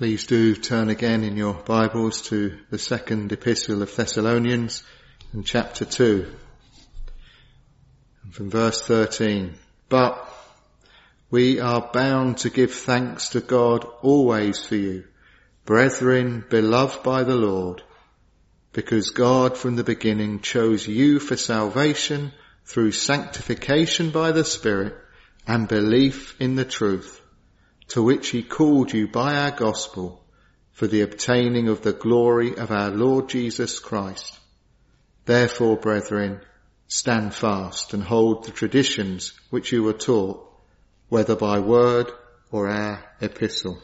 Please do turn again in your Bibles to the second epistle of Thessalonians and chapter 2. And from verse 13. But we are bound to give thanks to God always for you, brethren, beloved by the Lord, because God from the beginning chose you for salvation through sanctification by the Spirit and belief in the truth, to which he called you by our gospel for the obtaining of the glory of our Lord Jesus Christ. Therefore, brethren, stand fast and hold the traditions which you were taught, whether by word or our epistle.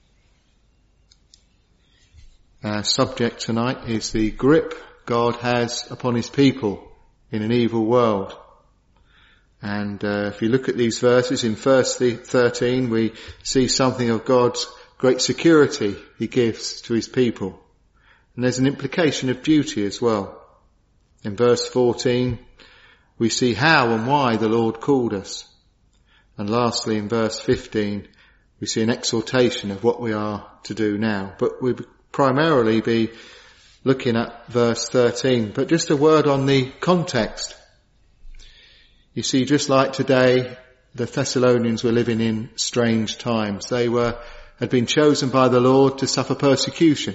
Our subject tonight is the grip God has upon his people in an evil world. And if you look at these verses in verse 13, we see something of God's great security he gives to his people. And there's an implication of duty as well. In verse 14, we see how and why the Lord called us. And lastly, in verse 15, we see an exhortation of what we are to do now. But we'll primarily be looking at verse 13. But just a word on the context. You see, just like today, the Thessalonians were living in strange times. They had been chosen by the Lord to suffer persecution.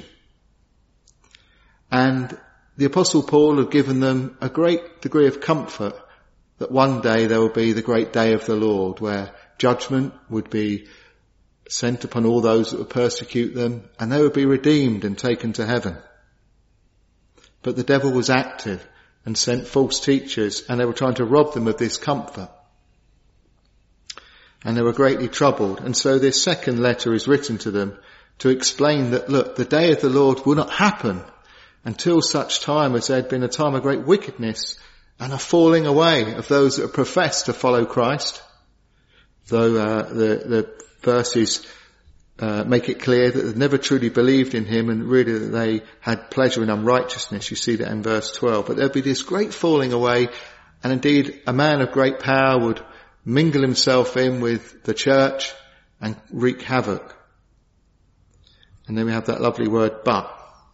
And the Apostle Paul had given them a great degree of comfort that one day there will be the great day of the Lord, where judgment would be sent upon all those that would persecute them, and they would be redeemed and taken to heaven. But the devil was active and sent false teachers, and they were trying to rob them of this comfort. And they were greatly troubled. And so this second letter is written to them to explain that, look, the day of the Lord will not happen until such time as there had been a time of great wickedness and a falling away of those that profess to follow Christ. Though the verses make it clear that they've never truly believed in him, and really that they had pleasure in unrighteousness. You see that in verse 12. But there'd be this great falling away, and indeed a man of great power would mingle himself in with the church and wreak havoc. And then we have that lovely word, but.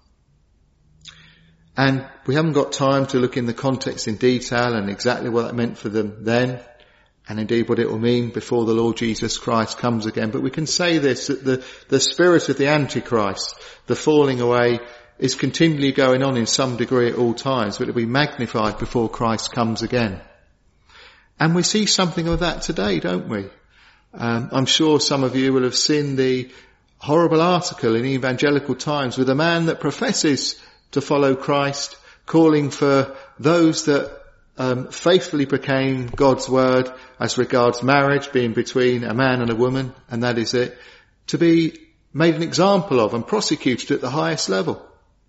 And we haven't got time to look in the context in detail and exactly what that meant for them then, and indeed what it will mean before the Lord Jesus Christ comes again. But we can say this, that the spirit of the Antichrist, the falling away, is continually going on in some degree at all times, but it will be magnified before Christ comes again. And we see something of that today, don't we? I'm sure some of you will have seen the horrible article in Evangelical Times with a man that professes to follow Christ, calling for those that faithfully proclaim God's word as regards marriage being between a man and a woman, and that is it, to be made an example of and prosecuted at the highest level.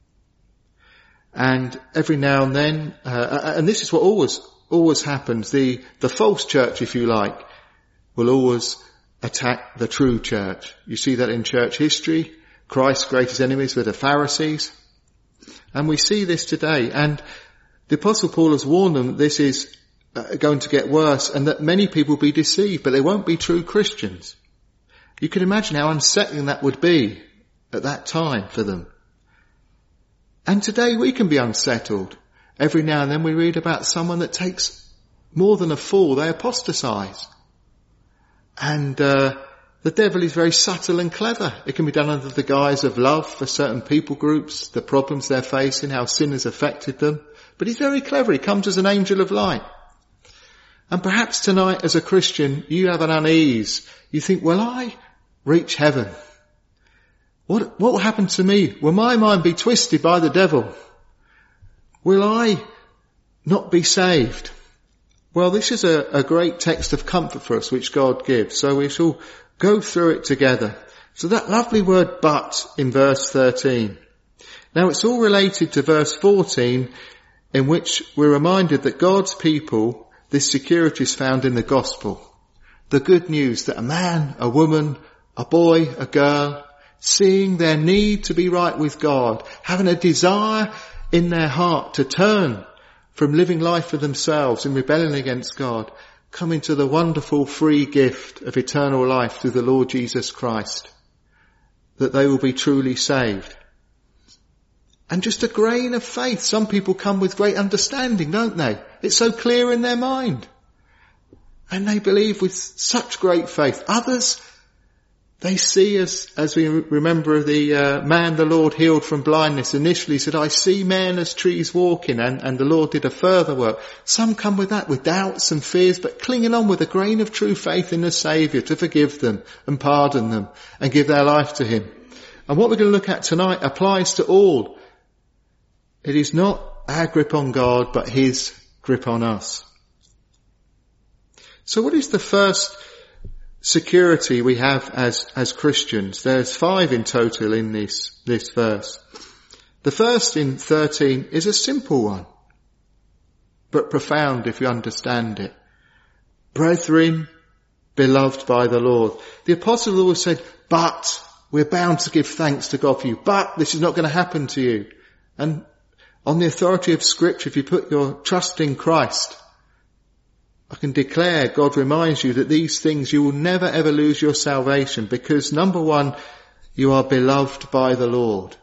And every now and then, and this is what always happens, the false church, if you like, will always attack the true church. You see that in church history. Christ's greatest enemies were the Pharisees. And we see this today. And the Apostle Paul has warned them that this is going to get worse and that many people will be deceived, but they won't be true Christians. You can imagine how unsettling that would be at that time for them. And today we can be unsettled. Every now and then we read about someone that takes more than a fall. They apostatize. And the devil is very subtle and clever. It can be done under the guise of love for certain people groups, the problems they're facing, how sin has affected them. But he's very clever. He comes as an angel of light. And perhaps tonight as a Christian, you have an unease. You think, will I reach heaven? What will happen to me? Will my mind be twisted by the devil? Will I not be saved? Well, this is a great text of comfort for us, which God gives. So we shall go through it together. So that lovely word, but, in verse 13. Now it's all related to verse 14, in which we're reminded that God's people, this security is found in the gospel. The good news that a man, a woman, a boy, a girl, seeing their need to be right with God, having a desire in their heart to turn from living life for themselves in rebellion against God, come into the wonderful free gift of eternal life through the Lord Jesus Christ. that they will be truly saved. And just a grain of faith. Some people come with great understanding, don't they? It's so clear in their mind. And they believe with such great faith. Others, they see, as we remember the man the Lord healed from blindness, initially said, I see men as trees walking, and the Lord did a further work. Some come with that, with doubts and fears, but clinging on with a grain of true faith in the Saviour to forgive them and pardon them and give their life to Him. And what we're going to look at tonight applies to all. It is not our grip on God, but His grip on us. So what is the first security we have as Christians? There's 5 in total in this verse. The first in 13 is a simple one, but profound if you understand it. Brethren, beloved by the Lord. The apostle always said, but we're bound to give thanks to God for you. But this is not going to happen to you. And on the authority of Scripture, if you put your trust in Christ, I can declare, God reminds you that these things, you will never ever lose your salvation, because number one, you are beloved by the Lord.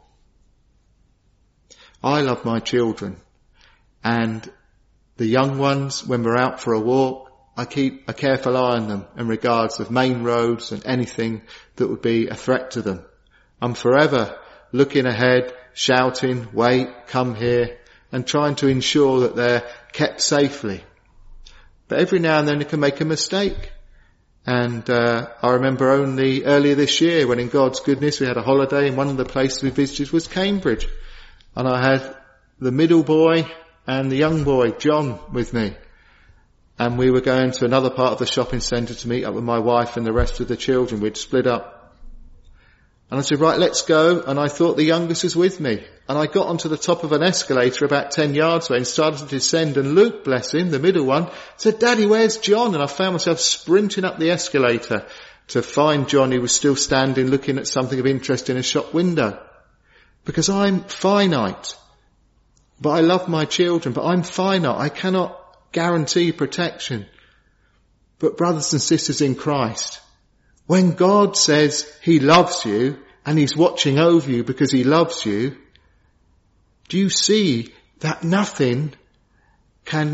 I love my children, and the young ones, when we're out for a walk, I keep a careful eye on them in regards of main roads and anything that would be a threat to them. I'm forever looking ahead, shouting, wait, come here, and trying to ensure that they're kept safely. But every now and then they can make a mistake. And I remember only earlier this year when in God's goodness we had a holiday, and one of the places we visited was Cambridge. And I had the middle boy and the young boy, John, with me. And we were going to another part of the shopping centre to meet up with my wife and the rest of the children. We'd split up. And I said, right, let's go. And I thought the youngest was with me. And I got onto the top of an escalator about 10 yards away and started to descend. And Luke, bless him, the middle one, said, Daddy, where's John? And I found myself sprinting up the escalator to find John, who was still standing looking at something of interest in a shop window. Because I'm finite. But I love my children, but I'm finite. I cannot guarantee protection. But brothers and sisters in Christ, when God says He loves you and He's watching over you because He loves you, do you see that nothing can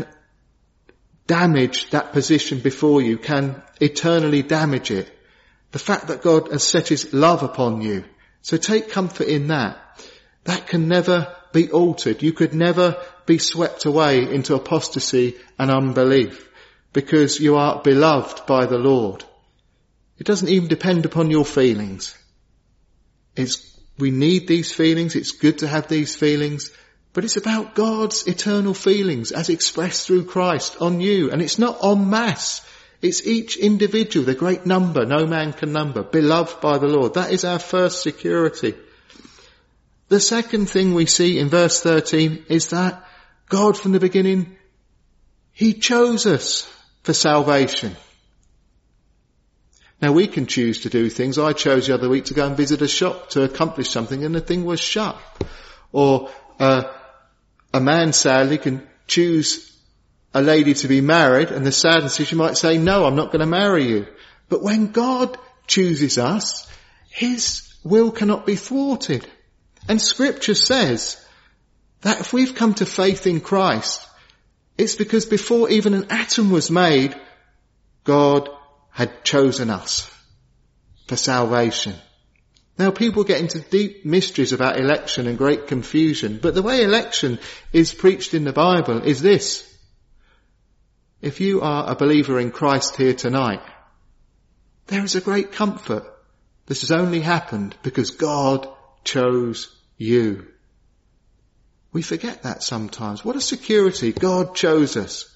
damage that position before you, can eternally damage it? The fact that God has set His love upon you. So take comfort in that. That can never be altered. You could never be swept away into apostasy and unbelief because you are beloved by the Lord. It doesn't even depend upon your feelings. We need these feelings. It's good to have these feelings, but it's about God's eternal feelings as expressed through Christ on you. And it's not en masse. It's each individual, the great number, no man can number, beloved by the Lord. That is our first security. The second thing we see in verse 13 is that God from the beginning, He chose us for salvation. Now we can choose to do things. I chose the other week to go and visit a shop to accomplish something and the thing was shut. Or a man sadly can choose a lady to be married, and the sadness is you might say, no, I'm not going to marry you. But when God chooses us, His will cannot be thwarted. And Scripture says that if we've come to faith in Christ, it's because before even an atom was made, God had chosen us for salvation. Now people get into deep mysteries about election and great confusion, but the way election is preached in the Bible is this. If you are a believer in Christ here tonight, there is a great comfort. This has only happened because God chose you. We forget that sometimes. What a security. God chose us.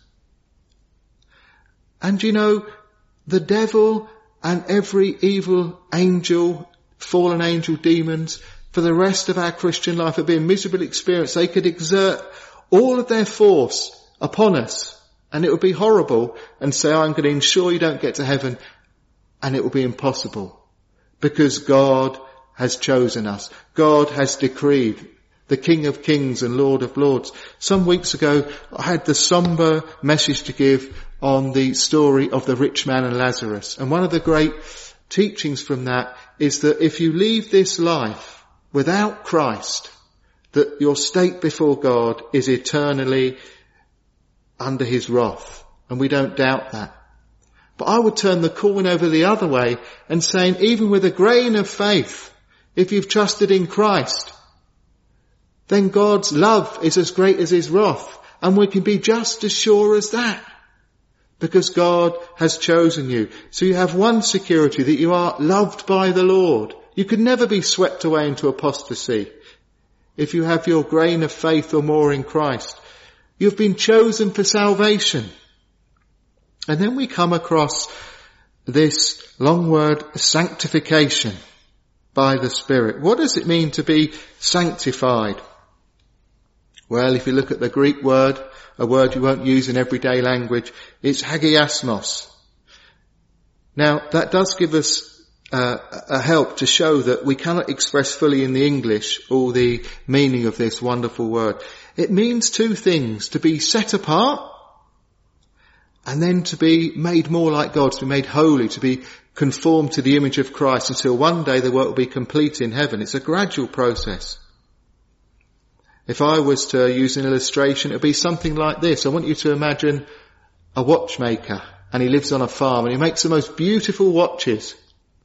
And you know, the devil and every evil angel, fallen angel, demons, for the rest of our Christian life would be a miserable experience. They could exert all of their force upon us, and it would be horrible, and say, I'm going to ensure you don't get to heaven, and it will be impossible. Because God has chosen us. God has decreed, the King of Kings and Lord of Lords. Some weeks ago, I had the somber message to give on the story of the rich man and Lazarus. And one of the great teachings from that is that if you leave this life without Christ, that your state before God is eternally under his wrath. And we don't doubt that. But I would turn the coin over the other way and saying, even with a grain of faith, if you've trusted in Christ, then God's love is as great as his wrath. And we can be just as sure as that. Because God has chosen you. So you have one security, that you are loved by the Lord. You could never be swept away into apostasy if you have your grain of faith or more in Christ. You've been chosen for salvation. And then we come across this long word, sanctification by the Spirit. What does it mean to be sanctified? Well, if you look at the Greek word, a word you won't use in everyday language, it's hagiasmos. Now, that does give us a help to show that we cannot express fully in the English all the meaning of this wonderful word. It means two things: to be set apart, and then to be made more like God, to be made holy, to be conformed to the image of Christ until one day the work will be complete in heaven. It's a gradual process. If I was to use an illustration, it would be something like this. I want you to imagine a watchmaker, and he lives on a farm, and he makes the most beautiful watches.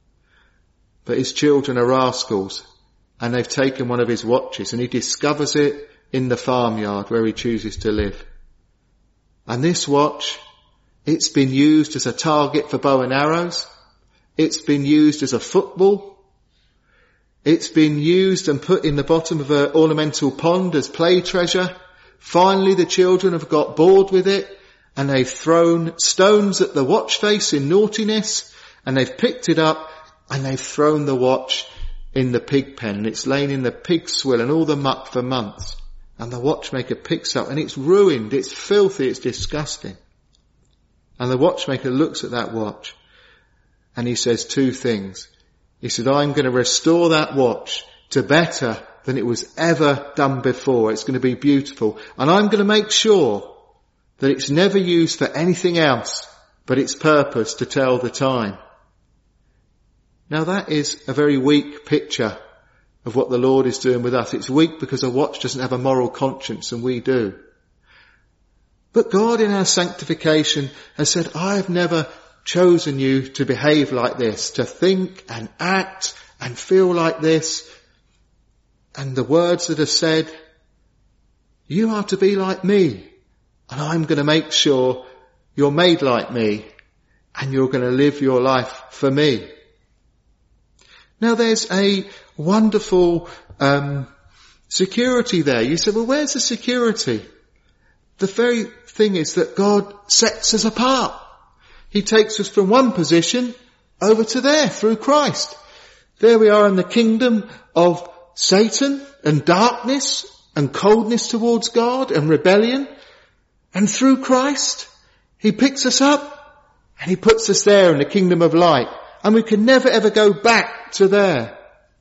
But his children are rascals, and they've taken one of his watches, and he discovers it in the farmyard where he chooses to live. And this watch, it's been used as a target for bow and arrows. It's been used as a football. It's been used and put in the bottom of an ornamental pond as play treasure. Finally, the children have got bored with it, and they've thrown stones at the watch face in naughtiness, and they've picked it up, and they've thrown the watch in the pig pen, and it's lain in the pig swill and all the muck for months. And the watchmaker picks up, and it's ruined, it's filthy, it's disgusting. And the watchmaker looks at that watch, and he says two things. He said, I'm going to restore that watch to better than it was ever done before. It's going to be beautiful. And I'm going to make sure that it's never used for anything else but its purpose to tell the time. Now that is a very weak picture of what the Lord is doing with us. It's weak because a watch doesn't have a moral conscience, and we do. But God in our sanctification has said, I have never chosen you to behave like this, to think and act and feel like this. And the words that are said, you are to be like me, and I'm going to make sure you're made like me, and you're going to live your life for me. Now there's a wonderful security there. You say, well, where's the security? The very thing is that God sets us apart. He takes us from one position over to there through Christ. There we are in the kingdom of Satan and darkness and coldness towards God and rebellion. And through Christ, he picks us up and he puts us there in the kingdom of light. And we can never ever go back to there.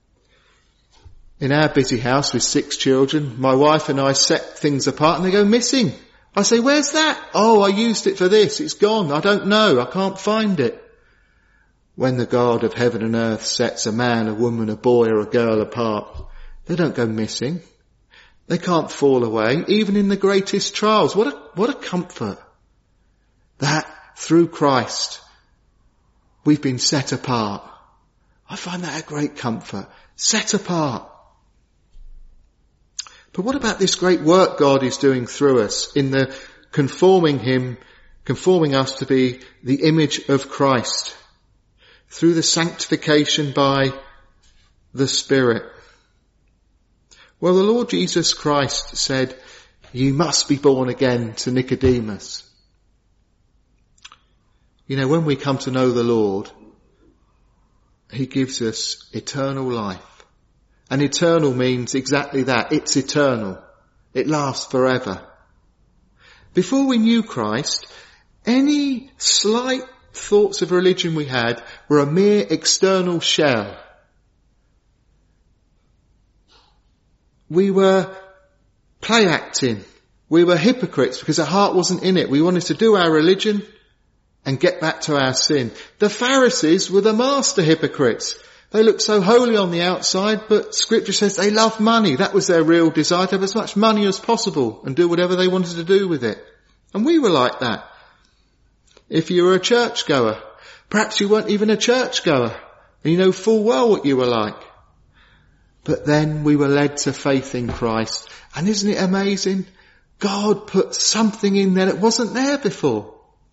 In our busy house with 6 children, my wife and I set things apart and they go missing. I say, where's that? Oh, I used it for this. It's gone. I don't know. I can't find it. When the God of heaven and earth sets a man, a woman, a boy or a girl apart, they don't go missing. They can't fall away, even in the greatest trials. What a comfort that through Christ we've been set apart. I find that a great comfort. Set apart. But what about this great work God is doing through us in the conforming us to be the image of Christ through the sanctification by the Spirit? Well, the Lord Jesus Christ said, you must be born again to Nicodemus. You know, when we come to know the Lord, he gives us eternal life. And eternal means exactly that. It's eternal. It lasts forever. Before we knew Christ, any slight thoughts of religion we had were a mere external shell. We were play acting. We were hypocrites because our heart wasn't in it. We wanted to do our religion and get back to our sin. The Pharisees were the master hypocrites. They looked so holy on the outside, but Scripture says they loved money. That was their real desire, to have as much money as possible and do whatever they wanted to do with it. And we were like that. If you were a churchgoer, perhaps you weren't even a churchgoer, and you know full well what you were like. But then we were led to faith in Christ. And isn't it amazing? God put something in there that wasn't there before.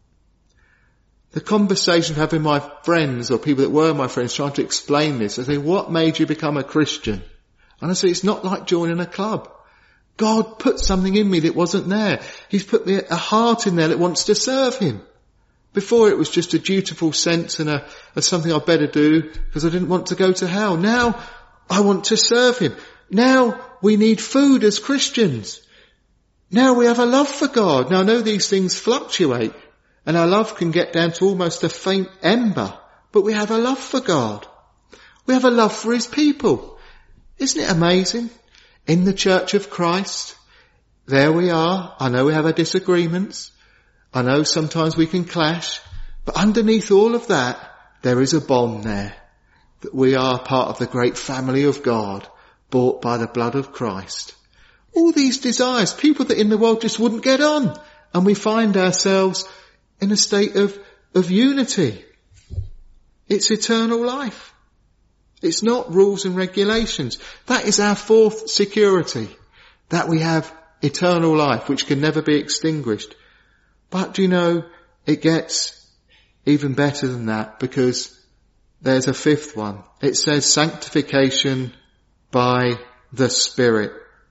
The conversation of having my friends or people that were my friends trying to explain this, I say, what made you become a Christian? And I say, it's not like joining a club. God put something in me that wasn't there. He's put me a heart in there that wants to serve him. Before it was just a dutiful sense and a something I'd better do because I didn't want to go to hell. Now I want to serve him. Now we need food as Christians. Now we have a love for God. Now I know these things fluctuate and our love can get down to almost a faint ember, but we have a love for God. We have a love for his people. Isn't it amazing? In the Church of Christ, there we are. I know we have our disagreements. I know sometimes we can clash, but underneath all of that, there is a bond there. That we are part of the great family of God, bought by the blood of Christ. All these desires, people that in the world just wouldn't get on, and we find ourselves in a state of unity. It's eternal life. It's not rules and regulations. That is our fourth security, that we have eternal life, which can never be extinguished. But do you know, it gets even better than that, because there's a fifth one. It says sanctification by the Spirit.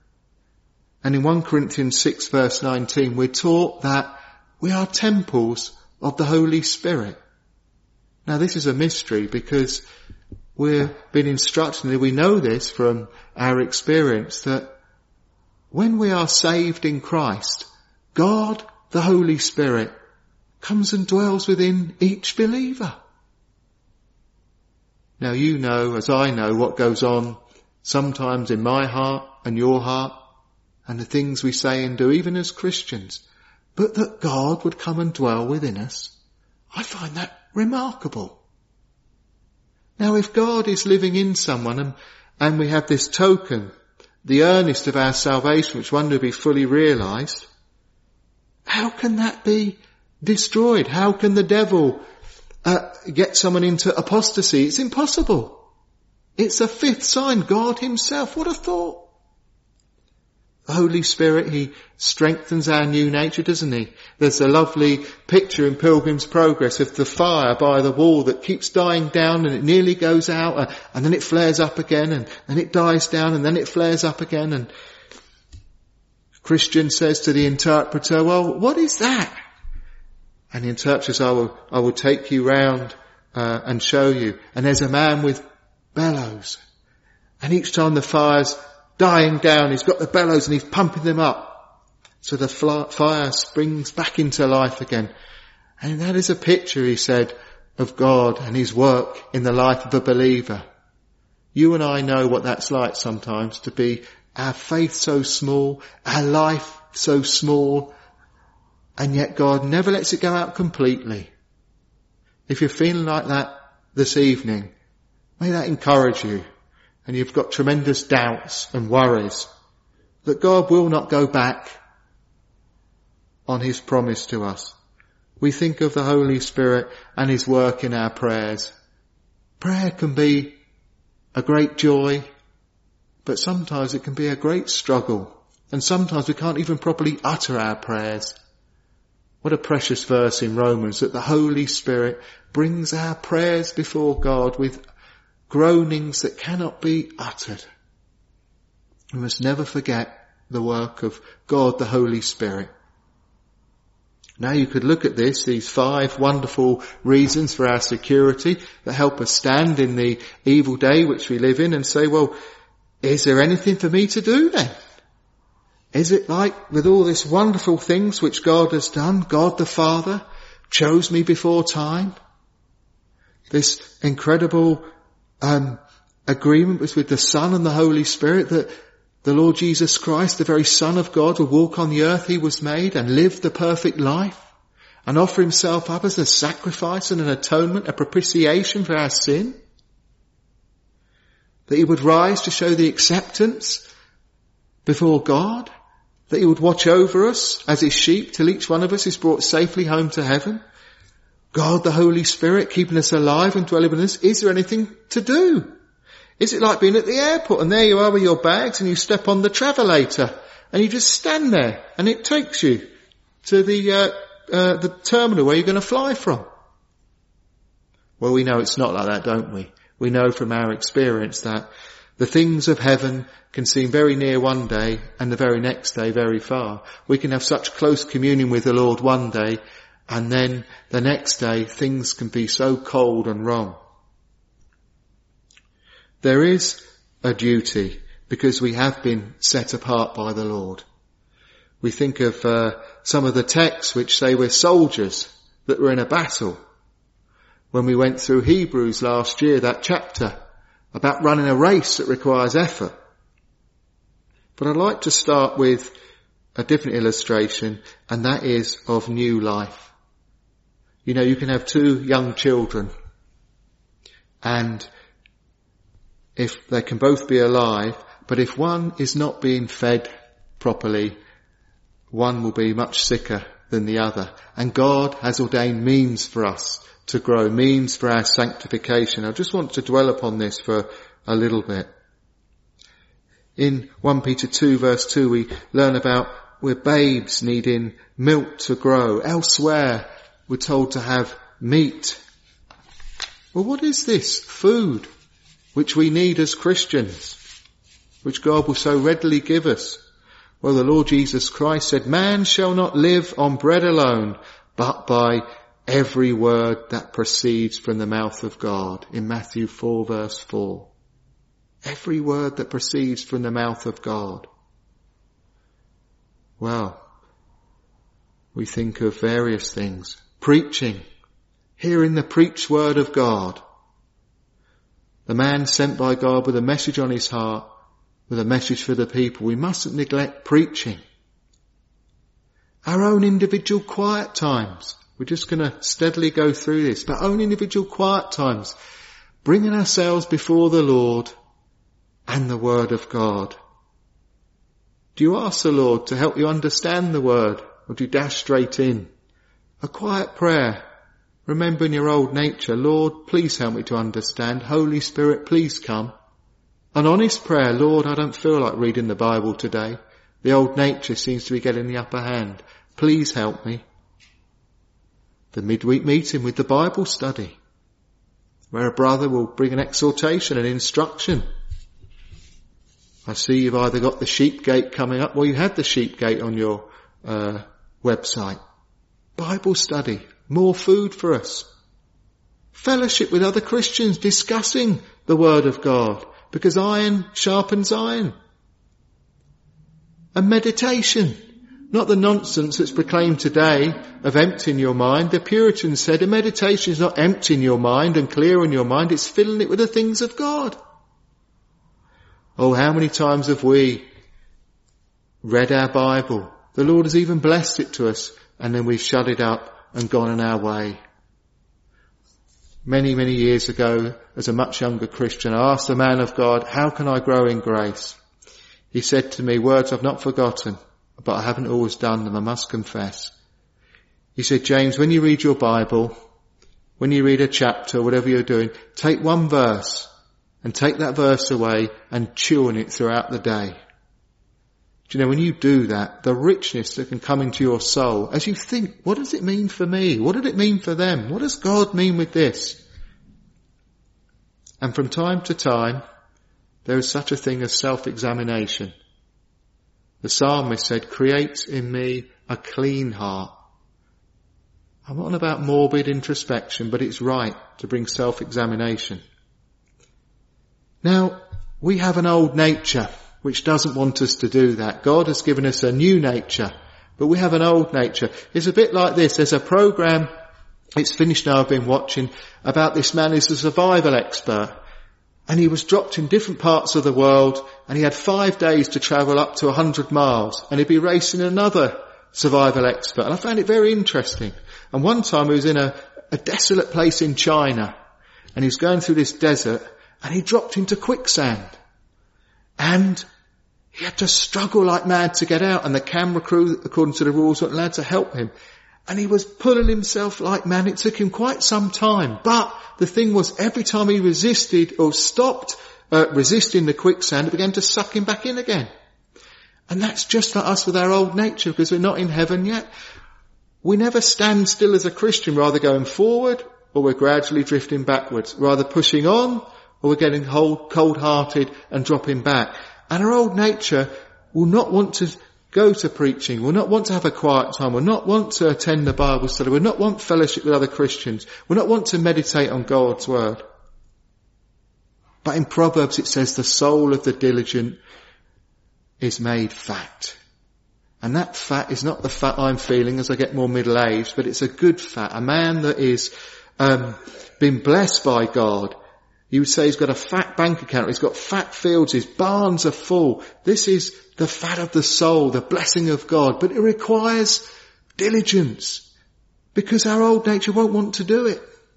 And in 1 Corinthians 6 verse 19, we're taught that we are temples of the Holy Spirit. Now this is a mystery, because we've been instructed, and we know this from our experience, that when we are saved in Christ, God, the Holy Spirit, comes and dwells within each believer. Now you know, as I know, what goes on sometimes in my heart and your heart, and the things we say and do, even as Christians. But that God would come and dwell within us, I find that remarkable. Now if God is living in someone, and we have this token, the earnest of our salvation, which one will be fully realised, how can that be destroyed? How can the devil get someone into apostasy? It's impossible. It's a fifth sign, God himself. What a thought. The Holy Spirit, he strengthens our new nature, doesn't he? There's a lovely picture in Pilgrim's Progress of the fire by the wall that keeps dying down, and it nearly goes out, and then it flares up again, and then it dies down, and then it flares up again. And Christian says to the interpreter, well, what is that? And the interpreter says, I will take you round and show you. And there's a man with bellows. And each time the fire's dying down, he's got the bellows and he's pumping them up. So the fire springs back into life again. And that is a picture, he said, of God and his work in the life of a believer. You and I know what that's like sometimes, to be our faith so small, our life so small, and yet God never lets it go out completely. If you're feeling like that this evening, may that encourage you, and you've got tremendous doubts and worries, that God will not go back on his promise to us. We think of the Holy Spirit and his work in our prayers. Prayer can be a great joy, but sometimes it can be a great struggle, and sometimes we can't even properly utter our prayers. What a precious verse in Romans, that the Holy Spirit brings our prayers before God with groanings that cannot be uttered. We must never forget the work of God, the Holy Spirit. Now you could look at these 5 wonderful reasons for our security that help us stand in the evil day which we live in, and say, well, is there anything for me to do then? Is it like with all these wonderful things which God has done, God the Father chose me before time? This incredible agreement was with the Son and the Holy Spirit, that the Lord Jesus Christ, the very Son of God, would walk on the earth he was made and live the perfect life. and offer himself up as a sacrifice and an atonement, a propitiation for our sin? That he would rise to show the acceptance before God? That he would watch over us as his sheep till each one of us is brought safely home to heaven? God, the Holy Spirit, keeping us alive and dwelling in us. Is there anything to do? Is it like being at the airport and there you are with your bags and you step on the travelator and you just stand there and it takes you to the terminal where you're going to fly from? Well, we know it's not like that, don't we? We know from our experience that the things of heaven can seem very near one day and the very next day very far. We can have such close communion with the Lord one day, and then the next day things can be so cold and wrong. There is a duty because we have been set apart by the Lord. We think of some of the texts which say we're soldiers that were in a battle. When we went through Hebrews last year, that chapter about running a race that requires effort. But I'd like to start with a different illustration, and that is of new life. You know, you can have two young children, and if they can both be alive, but if one is not being fed properly, one will be much sicker than the other. And God has ordained means for us to grow, means for our sanctification. I just want to dwell upon this for a little bit. In 1 Peter 2 verse 2 we learn about we're babes needing milk to grow. Elsewhere we're told to have meat. Well, what is this food which we need as Christians, which God will so readily give us? Well, the Lord Jesus Christ said, man shall not live on bread alone, but by every word that proceeds from the mouth of God, in Matthew 4 verse 4. Every word that proceeds from the mouth of God. Well, we think of various things. Preaching, hearing the preached word of God. The man sent by God with a message on his heart, with a message for the people. We mustn't neglect preaching. Our own individual quiet times. We're just going to steadily go through this. But own individual quiet times. Bringing ourselves before the Lord and the Word of God. Do you ask the Lord to help you understand the Word? Or do you dash straight in? A quiet prayer. Remembering your old nature. Lord, please help me to understand. Holy Spirit, please come. An honest prayer. Lord, I don't feel like reading the Bible today. The old nature seems to be getting the upper hand. Please help me. The midweek meeting with the Bible study, where a brother will bring an exhortation and instruction. I see you've either got the sheep gate coming up, or you had the sheep gate on your website. Bible study, more food for us. Fellowship with other Christians discussing the Word of God, because iron sharpens iron. And meditation. Not the nonsense that's proclaimed today of emptying your mind. The Puritans said a meditation is not emptying your mind and clearing your mind, it's filling it with the things of God. Oh, how many times have we read our Bible? The Lord has even blessed it to us, and then we've shut it up and gone on our way. Many, many years ago, as a much younger Christian, I asked the man of God, how can I grow in grace? He said to me, words I've not forgotten, but I haven't always done them, I must confess. He said, James, when you read your Bible, when you read a chapter, whatever you're doing, take one verse and take that verse away and chew on it throughout the day. Do you know, when you do that, the richness that can come into your soul, as you think, what does it mean for me? What did it mean for them? What does God mean with this? And from time to time, there is such a thing as self-examination. The psalmist said, create in me a clean heart. I'm not on about morbid introspection, but it's right to bring self-examination. Now, we have an old nature which doesn't want us to do that. God has given us a new nature, but we have an old nature. It's a bit like this. There's a program, it's finished now, I've been watching, about this man who's a survival expert. And he was dropped in different parts of the world, and he had 5 days to travel up to 100 miles, and he'd be racing another survival expert, and I found it very interesting. And one time he was in a desolate place in China, and he was going through this desert, and he dropped into quicksand. And he had to struggle like mad to get out, and the camera crew, according to the rules, weren't allowed to help him. And he was pulling himself like mad. It took him quite some time. But the thing was, every time he resisted or stopped resisting the quicksand, it began to suck him back in again. And that's just like us with our old nature, because we're not in heaven yet. We never stand still as a Christian, rather going forward, or we're gradually drifting backwards, rather pushing on, or we're getting cold-hearted and dropping back. And our old nature will not want to go to preaching, will not want to have a quiet time, will not want to attend the Bible study, will not want fellowship with other Christians, will not want to meditate on God's word. But in Proverbs it says the soul of the diligent is made fat. And that fat is not the fat I'm feeling as I get more middle-aged, but it's a good fat. A man that is been blessed by God. You would say he's got a fat bank account, he's got fat fields, his barns are full. This is the fat of the soul, the blessing of God. But it requires diligence, because our old nature won't want to do it.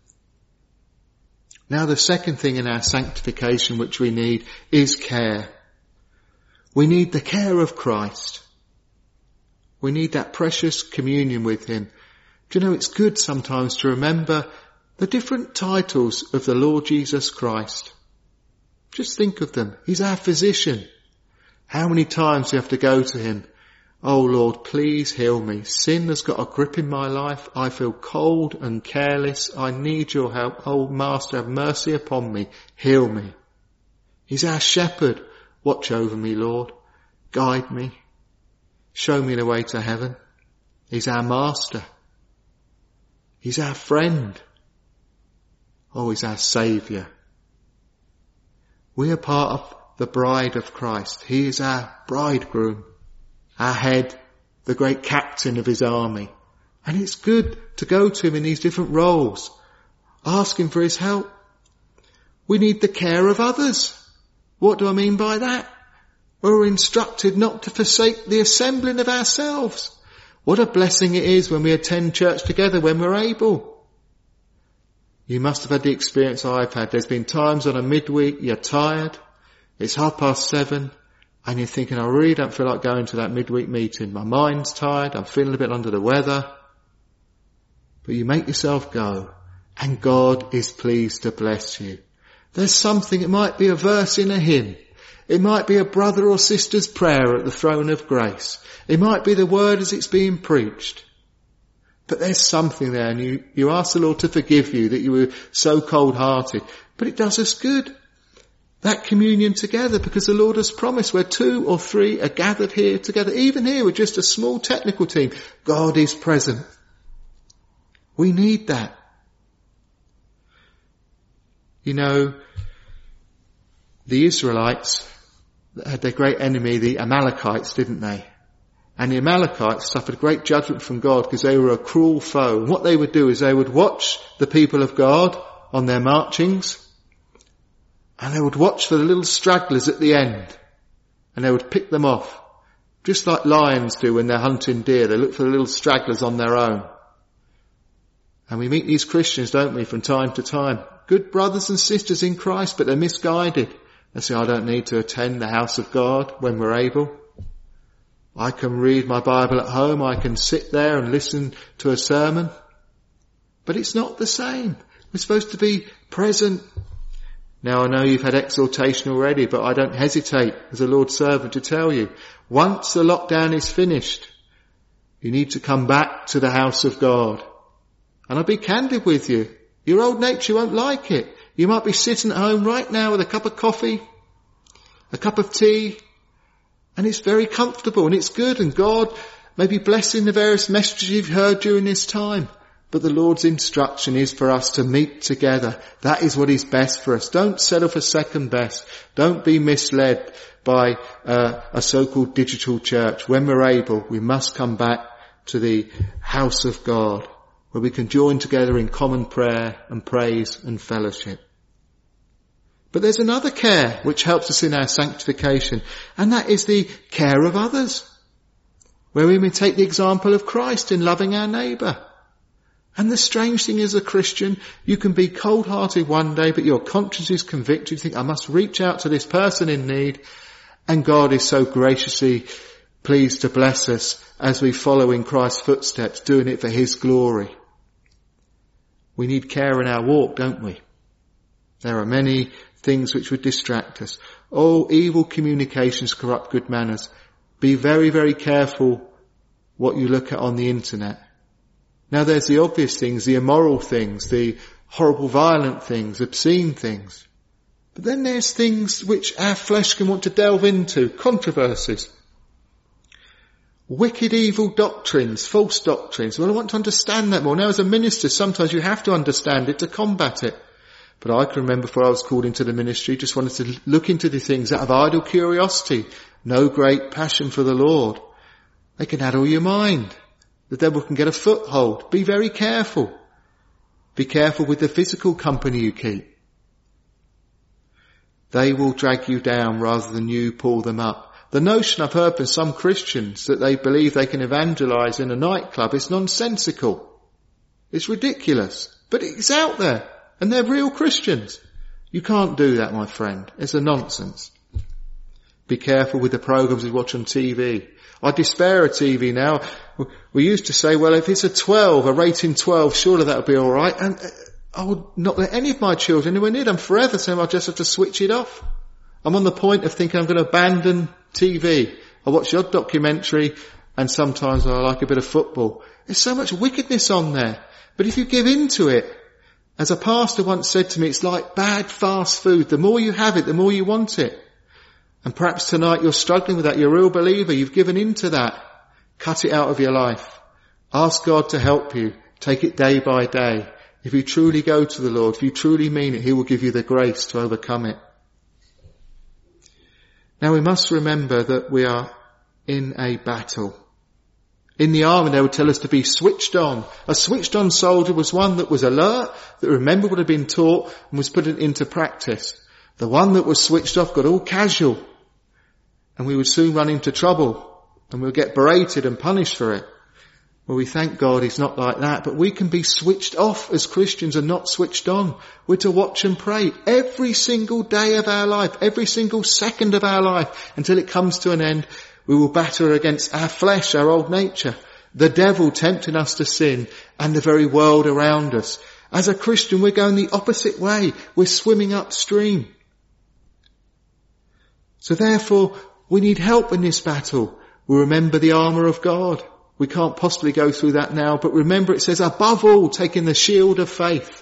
Now the second thing in our sanctification which we need is care. We need the care of Christ. We need that precious communion with him. Do you know, it's good sometimes to remember the different titles of the Lord Jesus Christ. Just think of them. He's our physician. How many times do you have to go to him? Oh Lord, please heal me. Sin has got a grip in my life. I feel cold and careless. I need your help. Oh Master, have mercy upon me. Heal me. He's our shepherd. Watch over me, Lord. Guide me. Show me the way to heaven. He's our Master. He's our friend. Oh, he's our Saviour. We are part of the bride of Christ. He is our bridegroom, our head, the great captain of his army. And it's good to go to him in these different roles, ask him for his help. We need the care of others. What do I mean by that? We're instructed not to forsake the assembling of ourselves. What a blessing it is when we attend church together when we're able. You must have had the experience I've had. There's been times on a midweek you're tired, it's 7:30, and you're thinking, I really don't feel like going to that midweek meeting. My mind's tired, I'm feeling a bit under the weather. But you make yourself go, and God is pleased to bless you. There's something, it might be a verse in a hymn. It might be a brother or sister's prayer at the throne of grace. It might be the word as it's being preached. But there's something there, and you ask the Lord to forgive you that you were so cold-hearted. But it does us good. That communion together, because the Lord has promised where 2 or 3 are gathered here together, even here with just a small technical team, God is present. We need that. You know, the Israelites had their great enemy, the Amalekites, didn't they? And the Amalekites suffered great judgment from God because they were a cruel foe. And what they would do is they would watch the people of God on their marchings, and they would watch for the little stragglers at the end, and they would pick them off. Just like lions do when they're hunting deer. They look for the little stragglers on their own. And we meet these Christians, don't we, from time to time. Good brothers and sisters in Christ, but they're misguided. They say, I don't need to attend the house of God when we're able. I can read my Bible at home. I can sit there and listen to a sermon. But it's not the same. We're supposed to be present. Now I know you've had exhortation already, but I don't hesitate as a Lord's servant to tell you, once the lockdown is finished, you need to come back to the house of God. And I'll be candid with you. Your old nature won't like it. You might be sitting at home right now with a cup of coffee, a cup of tea, and it's very comfortable and it's good, and God may be blessing the various messages you've heard during this time. But the Lord's instruction is for us to meet together. That is what is best for us. Don't settle for second best. Don't be misled by a so-called digital church. When we're able, we must come back to the house of God, where we can join together in common prayer and praise and fellowship. But there's another care which helps us in our sanctification, and that is the care of others. where we imitate the example of Christ in loving our neighbour. And the strange thing is, as a Christian, you can be cold-hearted one day, but your conscience is convicted. You think, I must reach out to this person in need. And God is so graciously pleased to bless us as we follow in Christ's footsteps, doing it for his glory. We need care in our walk, don't we? There are many things which would distract us. Oh, evil communications corrupt good manners. Be very, very careful what you look at on the internet. Now there's the obvious things, the immoral things, the horrible violent things, obscene things. But then there's things which our flesh can want to delve into, controversies. Wicked, evil doctrines, false doctrines. Well, I want to understand that more. Now as a minister, sometimes you have to understand it to combat it. But I can remember before I was called into the ministry, just wanted to look into the things out of idle curiosity. No great passion for the Lord. They can addle your mind. The devil can get a foothold. Be very careful. Be careful with the physical company you keep. They will drag you down rather than you pull them up. The notion I've heard from some Christians that they believe they can evangelize in a nightclub is nonsensical. It's ridiculous. But it's out there. And they're real Christians. You can't do that, my friend. It's a nonsense. Be careful with the programs you watch on TV. I despair of TV now. We used to say, well, if it's a rating 12, surely that'll be alright. And I would not let any of my children anywhere near them forever, so I just have to switch it off. I'm on the point of thinking I'm going to abandon TV. I watch the odd documentary and sometimes I like a bit of football. There's so much wickedness on there. But if you give in to it, as a pastor once said to me, it's like bad fast food. The more you have it, the more you want it. And perhaps tonight you're struggling with that. You're a real believer. You've given in to that. Cut it out of your life. Ask God to help you. Take it day by day. If you truly go to the Lord, if you truly mean it, he will give you the grace to overcome it. Now we must remember that we are in a battle. In the army they would tell us to be switched on. A switched on soldier was one that was alert, that remembered what had been taught and was put into practice. The one that was switched off got all casual and we would soon run into trouble and we'll get berated and punished for it. Well, we thank God he's not like that, but we can be switched off as Christians and not switched on. We're to watch and pray every single day of our life, every single second of our life until it comes to an end. We will batter against our flesh, our old nature, the devil tempting us to sin and the very world around us. As a Christian, we're going the opposite way. We're swimming upstream. So therefore, we need help in this battle. We remember the armour of God. We can't possibly go through that now, but remember it says, above all, taking the shield of faith.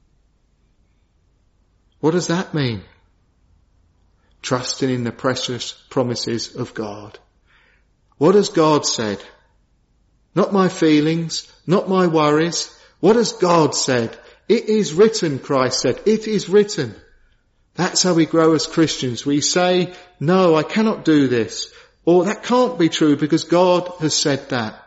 What does that mean? Trusting in the precious promises of God. What has God said? Not my feelings, not my worries. What has God said? It is written, Christ said. It is written. That's how we grow as Christians. We say, no, I cannot do this. Or that can't be true because God has said that.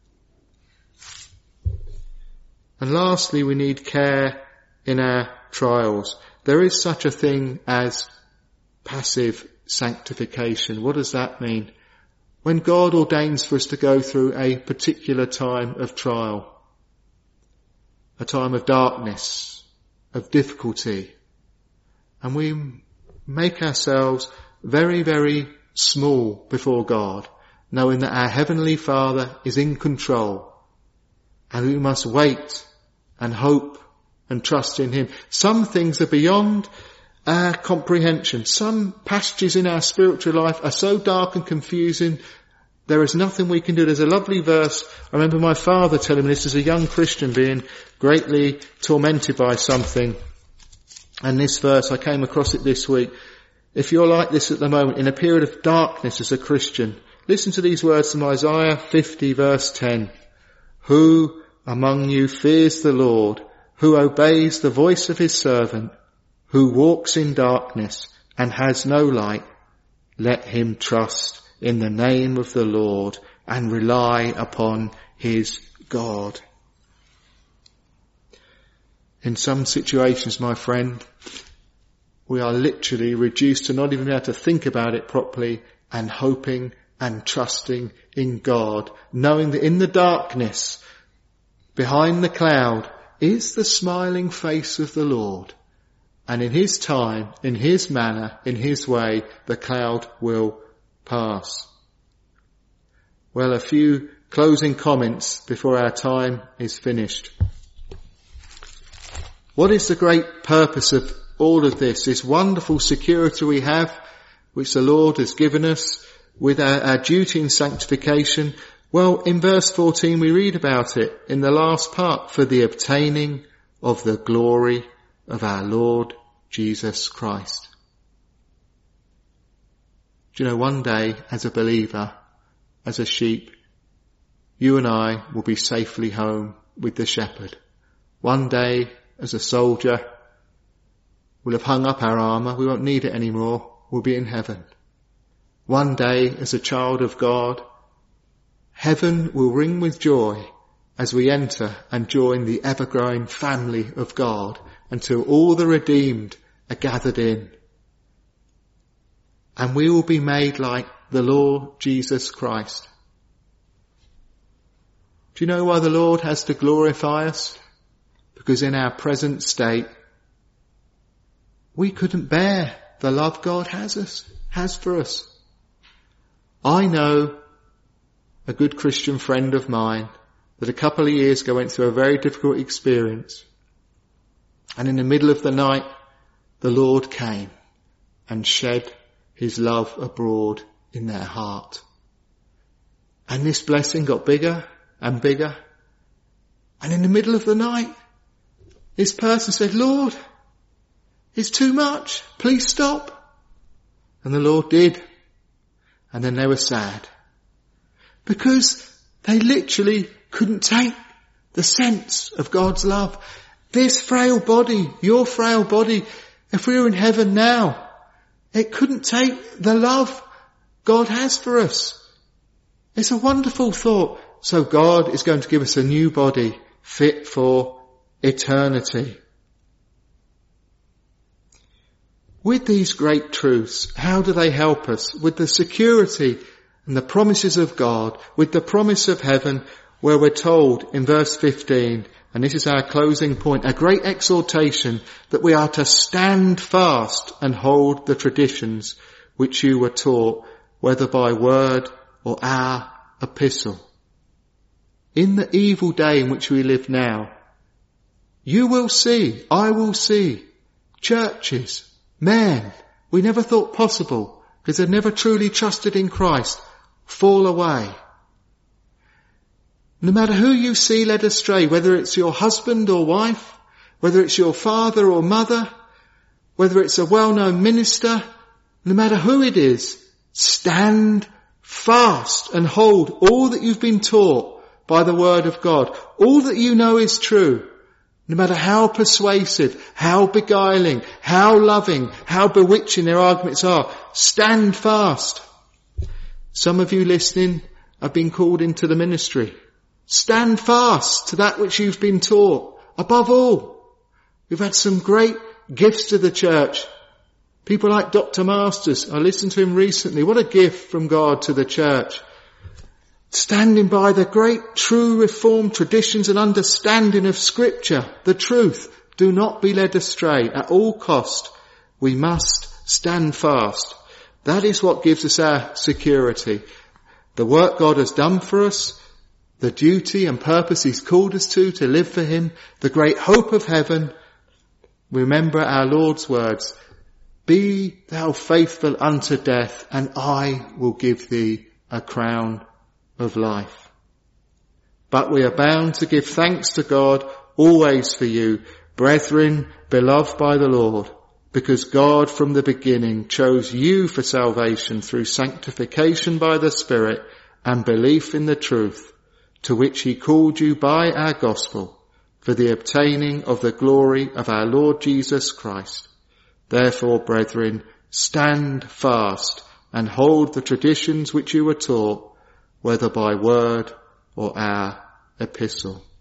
And lastly, we need care in our trials. There is such a thing as passive sanctification. What does that mean? When God ordains for us to go through a particular time of trial, a time of darkness, of difficulty, and we make ourselves very, very small before God, knowing that our Heavenly Father is in control, and we must wait and hope and trust in Him. Some things are beyond our comprehension. Some passages in our spiritual life are so dark and confusing, there is nothing we can do. There's a lovely verse. I remember my father telling me this as a young Christian, being greatly tormented by something. And this verse, I came across it this week. If you're like this at the moment, in a period of darkness as a Christian, listen to these words from Isaiah 50 verse 10. Who among you fears the Lord, who obeys the voice of his servant, who walks in darkness and has no light, let him trust in the name of the Lord and rely upon his God. In some situations, my friend, we are literally reduced to not even be able to think about it properly and hoping and trusting in God, knowing that in the darkness, behind the cloud, is the smiling face of the Lord. And in his time, in his manner, in his way, the cloud will pass. Well, a few closing comments before our time is finished. What is the great purpose of all of this wonderful security we have, which the Lord has given us with our duty in sanctification? Well, in verse 14 we read about it in the last part, for the obtaining of the glory of our Lord Jesus Christ. Do you know, one day as a believer, as a sheep, you and I will be safely home with the shepherd. One day as a soldier, we'll have hung up our armour, we won't need it anymore, we'll be in heaven. One day as a child of God, heaven will ring with joy as we enter and join the ever-growing family of God until all the redeemed are gathered in. And we will be made like the Lord Jesus Christ. Do you know why the Lord has to glorify us? Because in our present state, we couldn't bear the love God has for us. I know a good Christian friend of mine that a couple of years ago went through a very difficult experience. And in the middle of the night, the Lord came and shed his love abroad in their heart. And this blessing got bigger and bigger. And in the middle of the night, this person said, Lord, it's too much. Please stop. And the Lord did. And then they were sad. Because they literally couldn't take the sense of God's love. This frail body, your frail body, if we were in heaven now, it couldn't take the love God has for us. It's a wonderful thought. So God is going to give us a new body fit for eternity. With these great truths, how do they help us? With the security and the promises of God, with the promise of heaven, where we're told in verse 15, and this is our closing point, a great exhortation that we are to stand fast and hold the traditions which you were taught, whether by word or our epistle. In the evil day in which we live now, you will see, I will see, churches, men we never thought possible because they'd never truly trusted in Christ, fall away. No matter who you see led astray, whether it's your husband or wife, whether it's your father or mother, whether it's a well-known minister, no matter who it is, stand fast and hold all that you've been taught by the word of God. All that you know is true. No matter how persuasive, how beguiling, how loving, how bewitching their arguments are, stand fast. Some of you listening have been called into the ministry. Stand fast to that which you've been taught. Above all, we've had some great gifts to the church. People like Dr. Masters, I listened to him recently. What a gift from God to the church. Standing by the great true reformed traditions and understanding of Scripture, the truth. Do not be led astray. At all cost, we must stand fast. That is what gives us our security. The work God has done for us, the duty and purpose He's called us to live for Him, the great hope of heaven. Remember our Lord's words, be thou faithful unto death, and I will give thee a crown of life. But we are bound to give thanks to God always for you, brethren, beloved by the Lord, because God from the beginning chose you for salvation through sanctification by the Spirit and belief in the truth, to which He called you by our gospel, for the obtaining of the glory of our Lord Jesus Christ. Therefore, brethren, stand fast and hold the traditions which you were taught, whether by word or our epistle.